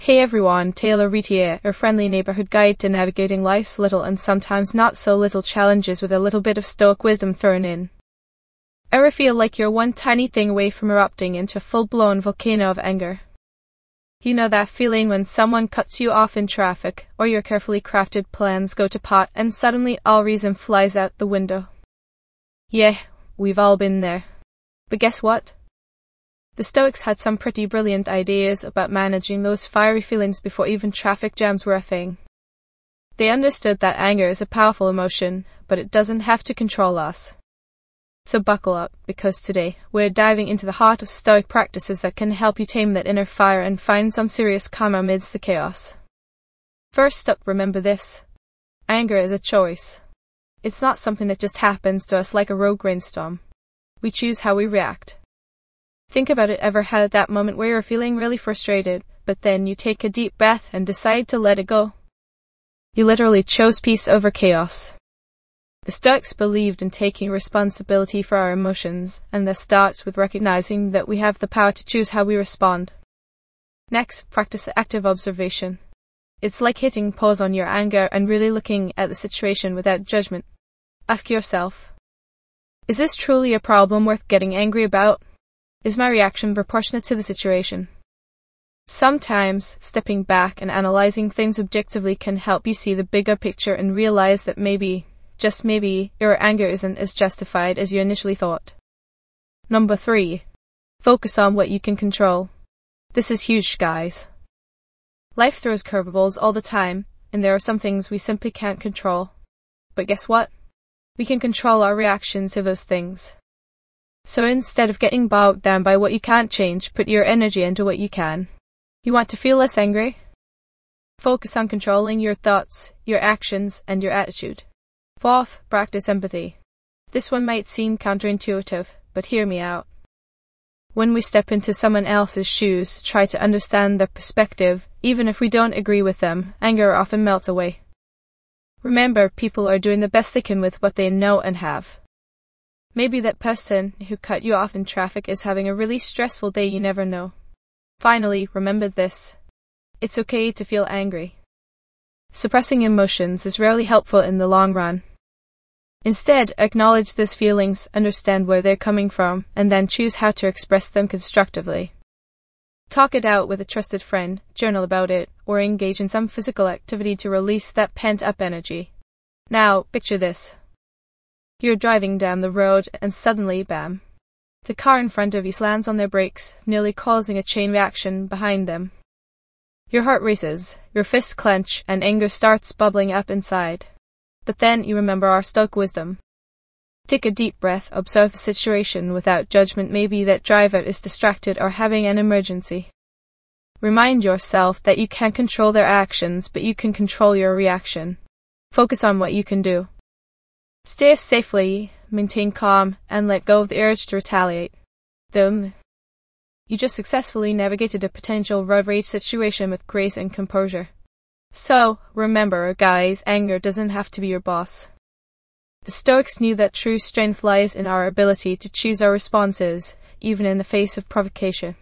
Hey everyone, Taylor Retier, your friendly neighborhood guide to navigating life's little and sometimes not so little challenges with a little bit of stoic wisdom thrown in. Ever feel like you're one tiny thing away from erupting into a full-blown volcano of anger? You know that feeling when someone cuts you off in traffic, or your carefully crafted plans go to pot and suddenly all reason flies out the window? Yeah, we've all been there. But guess what? The Stoics had some pretty brilliant ideas about managing those fiery feelings before even traffic jams were a thing. They understood that anger is a powerful emotion, but it doesn't have to control us. So buckle up, because today we're diving into the heart of Stoic practices that can help you tame that inner fire and find some serious calm amidst the chaos. First up, remember this. Anger is a choice. It's not something that just happens to us like a rogue rainstorm. We choose how we react. Think about it, ever had that moment where you're feeling really frustrated, but then you take a deep breath and decide to let it go? You literally chose peace over chaos. The Stoics believed in taking responsibility for our emotions, and this starts with recognizing that we have the power to choose how we respond. Next, practice active observation. It's like hitting pause on your anger and really looking at the situation without judgment. Ask yourself, is this truly a problem worth getting angry about? Is my reaction proportionate to the situation? Sometimes, stepping back and analyzing things objectively can help you see the bigger picture and realize that maybe, just maybe, your anger isn't as justified as you initially thought. Number 3. Focus on what you can control. This is huge, guys. Life throws curveballs all the time, and there are some things we simply can't control. But guess what? We can control our reactions to those things. So instead of getting bogged down by what you can't change, put your energy into what you can. You want to feel less angry? Focus on controlling your thoughts, your actions, and your attitude. Fourth, practice empathy. This one might seem counterintuitive, but hear me out. When we step into someone else's shoes, try to understand their perspective, even if we don't agree with them, anger often melts away. Remember, people are doing the best they can with what they know and have. Maybe that person who cut you off in traffic is having a really stressful day, you never know. Finally, remember this. It's okay to feel angry. Suppressing emotions is rarely helpful in the long run. Instead, acknowledge these feelings, understand where they're coming from, and then choose how to express them constructively. Talk it out with a trusted friend, journal about it, or engage in some physical activity to release that pent-up energy. Now, picture this. You're driving down the road and suddenly, bam, the car in front of you slams on their brakes, nearly causing a chain reaction behind them. Your heart races, your fists clench, and anger starts bubbling up inside. But then you remember our Stoic wisdom. Take a deep breath, observe the situation without judgment. Maybe that driver is distracted or having an emergency. Remind yourself that you can't control their actions, but you can control your reaction. Focus on what you can do. Steer safely, maintain calm, and let go of the urge to retaliate. You just successfully navigated a potential road rage situation with grace and composure. So, remember, guys, anger doesn't have to be your boss. The Stoics knew that true strength lies in our ability to choose our responses, even in the face of provocation.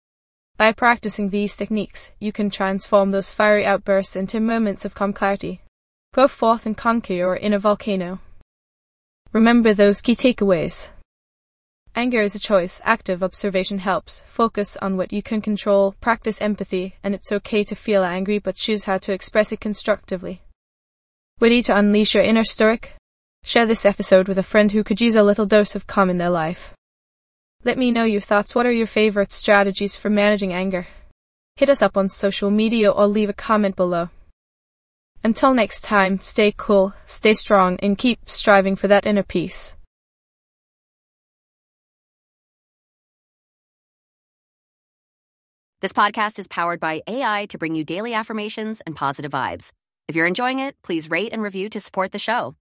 By practicing these techniques, you can transform those fiery outbursts into moments of calm clarity. Go forth and conquer your inner volcano. Remember those key takeaways. Anger is a choice. Active observation helps. Focus on what you can control. Practice empathy, and it's okay to feel angry, but choose how to express it constructively. Ready to unleash your inner Stoic? Share this episode with a friend who could use a little dose of calm in their life. Let me know your thoughts. What are your favorite strategies for managing anger? Hit us up on social media or leave a comment below. Until next time, stay cool, stay strong, and keep striving for that inner peace. This podcast is powered by AI to bring you daily affirmations and positive vibes. If you're enjoying it, please rate and review to support the show.